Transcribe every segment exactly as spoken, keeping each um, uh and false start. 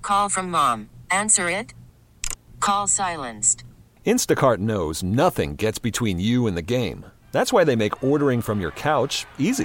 Call from mom. Answer it. Call silenced. Instacart knows nothing gets between you and the game. That's why they make ordering from your couch easy.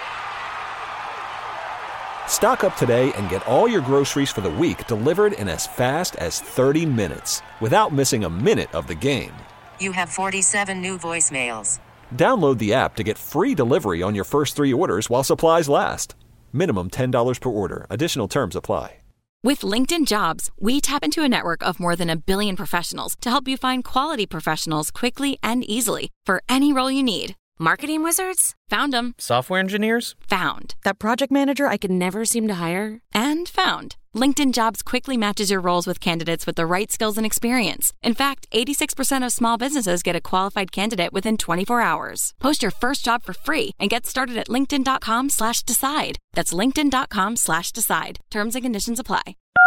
Stock up today and get all your groceries for the week delivered in as fast as thirty minutes without missing a minute of the game. You have forty-seven new voicemails. Download the app to get free delivery on your first three orders while supplies last. Minimum ten dollars per order. Additional terms apply. With LinkedIn Jobs, we tap into a network of more than a billion professionals to help you find quality professionals quickly and easily for any role you need. Marketing wizards? Found them. Software engineers? Found. That project manager I could never seem to hire? And found. LinkedIn Jobs quickly matches your roles with candidates with the right skills and experience. In fact, eighty-six percent of small businesses get a qualified candidate within twenty-four hours. Post your first job for free and get started at linkedin.com slash decide. That's linkedin.com slash decide. Terms and conditions apply.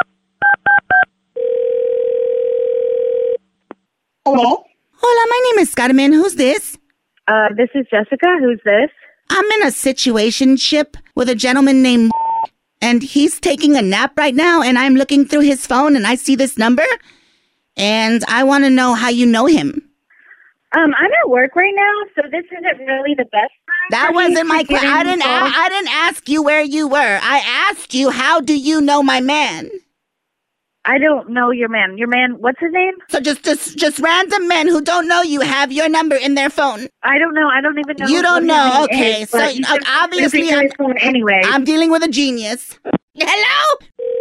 Hello? Hola, my name is Carmen. Who's this? Uh, this is Jessica. Who's this? I'm in a situationship with a gentleman named and he's taking a nap right now, and I'm looking through his phone, and I see this number, and I want to know how you know him. Um, I'm at work right now, so this isn't really the best time. That wasn't my question. I didn't. A- I didn't ask you where you were. I asked you, how do you know my man? I don't know your man. Your man, what's his name? So just, just, just random men who don't know you have your number in their phone. I don't know. I don't even know. You don't know. Okay, is, so uh, obviously, I'm, phone anyway. I'm dealing with a genius. Hello.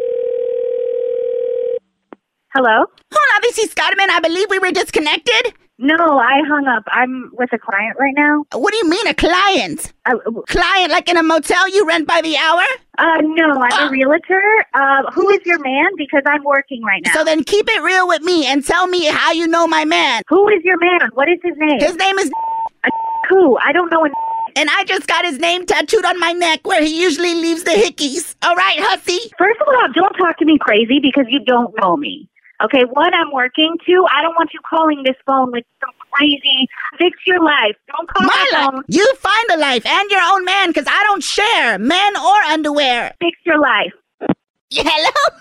Hello. Hola, this is Carmen. I believe we were disconnected. No, I hung up. I'm with a client right now. What do you mean, a client? Uh, client, like in a motel you rent by the hour? Uh, no, I'm uh, a realtor. Uh, who is your man? Because I'm working right now. So then keep it real with me and tell me how you know my man. Who is your man? What is his name? His name is... A who? I don't know. A and I just got his name tattooed on my neck where he usually leaves the hickeys. All right, hussy? First of all, don't talk to me crazy because you don't know me. Okay, one, I'm working. Two, I don't want you calling this phone with some crazy, fix your life. Don't call my, my phone. Life. You find a life and your own man because I don't share men or underwear. Fix your life. Hello?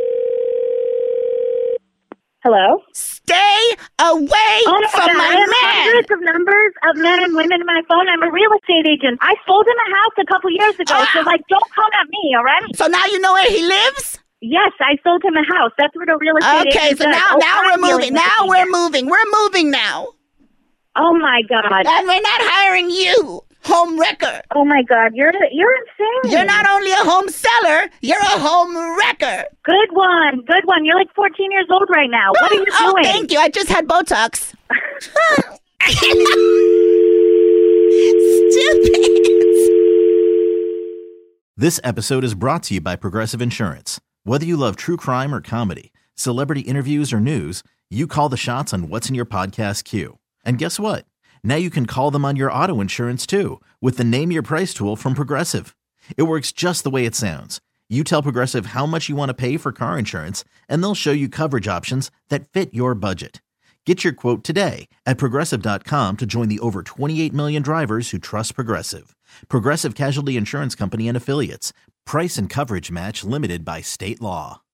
Hello? Stay away oh my from God, my I have man. hundreds of numbers of men and women in my phone. I'm a real estate agent. I sold him a house a couple years ago, uh, so, like, don't come at me, all right? So now you know where he lives? Yes, I sold him a house. That's what a real estate okay, agent so does. now, oh, now I'm we're moving. Now we're here. moving. We're moving now. Oh, my God. And we're not hiring you, home wrecker. Oh, my God. You're you're insane. You're not only a home seller, you're a home wrecker. Good one. Good one. You're like fourteen years old right now. What are you oh, doing? Thank you. I just had Botox. Stupid. This episode is brought to you by Progressive Insurance. Whether you love true crime or comedy, celebrity interviews or news, you call the shots on what's in your podcast queue. And guess what? Now you can call them on your auto insurance too with the Name Your Price tool from Progressive. It works just the way it sounds. You tell Progressive how much you want to pay for car insurance, and they'll show you coverage options that fit your budget. Get your quote today at Progressive dot com to join the over twenty-eight million drivers who trust Progressive. Progressive Casualty Insurance Company and Affiliates. Price and coverage match limited by state law.